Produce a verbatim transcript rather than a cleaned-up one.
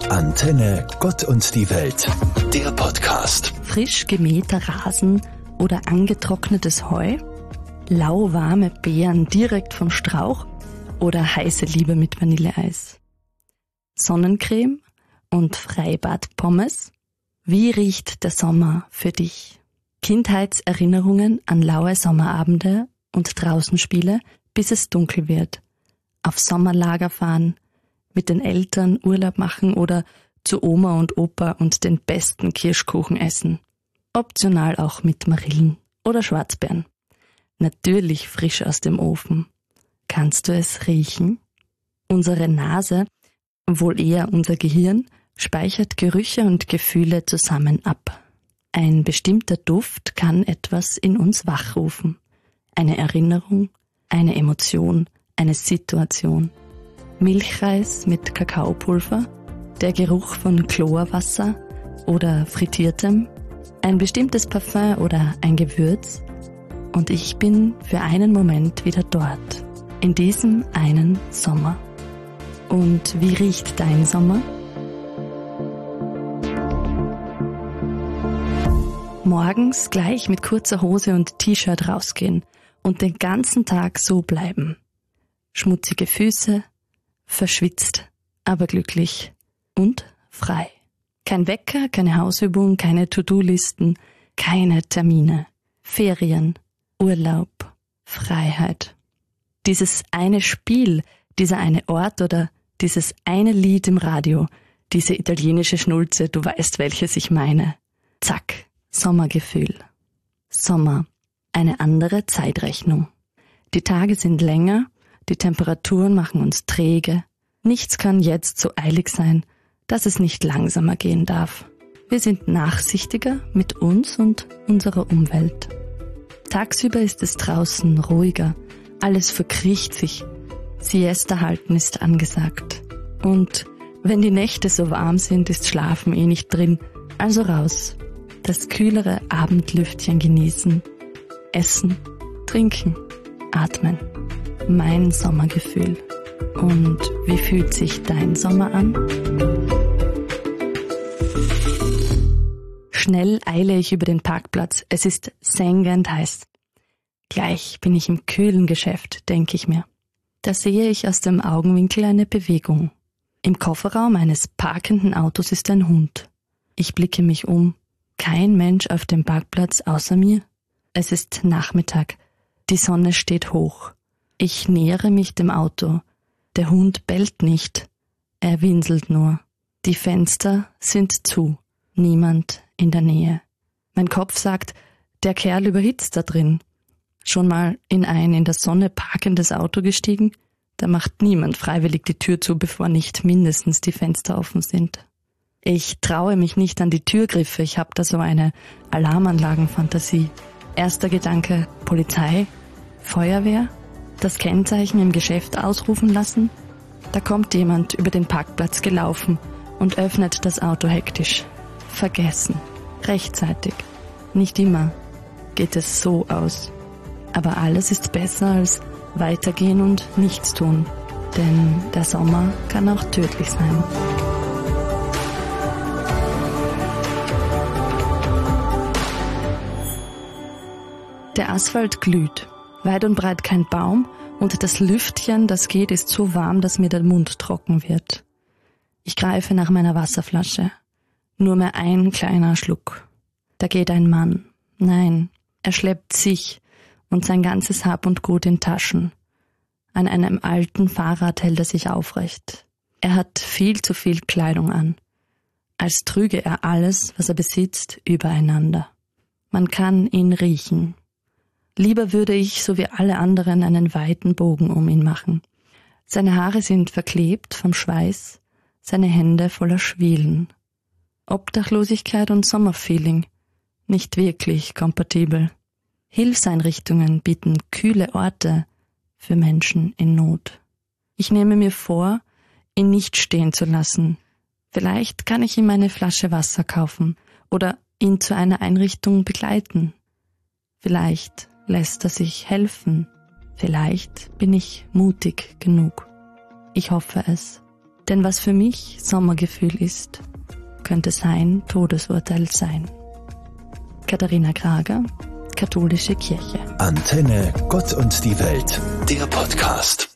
Antenne Gott und die Welt, der Podcast. Frisch gemähter Rasen oder angetrocknetes Heu? Lauwarme Beeren direkt vom Strauch oder heiße Liebe mit Vanilleeis? Sonnencreme und Freibad-Pommes? Wie riecht der Sommer für dich? Kindheitserinnerungen an laue Sommerabende und Draußenspiele, bis es dunkel wird. Auf Sommerlager fahren, mit den Eltern Urlaub machen oder zu Oma und Opa und den besten Kirschkuchen essen. Optional auch mit Marillen oder Schwarzbeeren. Natürlich frisch aus dem Ofen. Kannst du es riechen? Unsere Nase, wohl eher unser Gehirn, speichert Gerüche und Gefühle zusammen ab. Ein bestimmter Duft kann etwas in uns wachrufen. Eine Erinnerung, eine Emotion, eine Situation. Milchreis mit Kakaopulver, der Geruch von Chlorwasser oder Frittiertem, ein bestimmtes Parfum oder ein Gewürz. Und ich bin für einen Moment wieder dort, in diesem einen Sommer. Und wie riecht dein Sommer? Morgens gleich mit kurzer Hose und T-Shirt rausgehen und den ganzen Tag so bleiben. Schmutzige Füße, verschwitzt, aber glücklich und frei. Kein Wecker, keine Hausübung, keine To-Do-Listen, keine Termine. Ferien, Urlaub, Freiheit. Dieses eine Spiel, dieser eine Ort oder dieses eine Lied im Radio, diese italienische Schnulze, du weißt, welches ich meine. Zack, Sommergefühl. Sommer, eine andere Zeitrechnung. Die Tage sind länger, die Temperaturen machen uns träge. Nichts kann jetzt so eilig sein, dass es nicht langsamer gehen darf. Wir sind nachsichtiger mit uns und unserer Umwelt. Tagsüber ist es draußen ruhiger, alles verkriecht sich. Siesta halten ist angesagt. Und wenn die Nächte so warm sind, ist Schlafen eh nicht drin. Also raus, das kühlere Abendlüftchen genießen, essen, trinken, atmen. Mein Sommergefühl. Und wie fühlt sich dein Sommer an? Schnell eile ich über den Parkplatz. Es ist sengend heiß. Gleich bin ich im kühlen Geschäft, denke ich mir. Da sehe ich aus dem Augenwinkel eine Bewegung. Im Kofferraum eines parkenden Autos ist ein Hund. Ich blicke mich um. Kein Mensch auf dem Parkplatz außer mir. Es ist Nachmittag. Die Sonne steht hoch. Ich nähere mich dem Auto. Der Hund bellt nicht. Er winselt nur. Die Fenster sind zu. Niemand in der Nähe. Mein Kopf sagt, der Kerl überhitzt da drin. Schon mal in ein in der Sonne parkendes Auto gestiegen? Da macht niemand freiwillig die Tür zu, bevor nicht mindestens die Fenster offen sind. Ich traue mich nicht an die Türgriffe. Ich habe da so eine Alarmanlagenfantasie. Erster Gedanke, Polizei, Feuerwehr? Das Kennzeichen im Geschäft ausrufen lassen? Da kommt jemand über den Parkplatz gelaufen und öffnet das Auto hektisch. Vergessen. Rechtzeitig. Nicht immer geht es so aus. Aber alles ist besser als weitergehen und nichts tun. Denn der Sommer kann auch tödlich sein. Der Asphalt glüht. Weit und breit kein Baum und das Lüftchen, das geht, ist so warm, dass mir der Mund trocken wird. Ich greife nach meiner Wasserflasche. Nur mehr ein kleiner Schluck. Da geht ein Mann. Nein, er schleppt sich und sein ganzes Hab und Gut in Taschen. An einem alten Fahrrad hält er sich aufrecht. Er hat viel zu viel Kleidung an. Als trüge er alles, was er besitzt, übereinander. Man kann ihn riechen. Lieber würde ich, so wie alle anderen, einen weiten Bogen um ihn machen. Seine Haare sind verklebt vom Schweiß, seine Hände voller Schwielen. Obdachlosigkeit und Sommerfeeling, nicht wirklich kompatibel. Hilfseinrichtungen bieten kühle Orte für Menschen in Not. Ich nehme mir vor, ihn nicht stehen zu lassen. Vielleicht kann ich ihm eine Flasche Wasser kaufen oder ihn zu einer Einrichtung begleiten. Vielleicht lässt er sich helfen. Vielleicht bin ich mutig genug. Ich hoffe es. Denn was für mich Sommergefühl ist, könnte sein Todesurteil sein. Katharina Krager, Katholische Kirche. Antenne Gott und die Welt, der Podcast.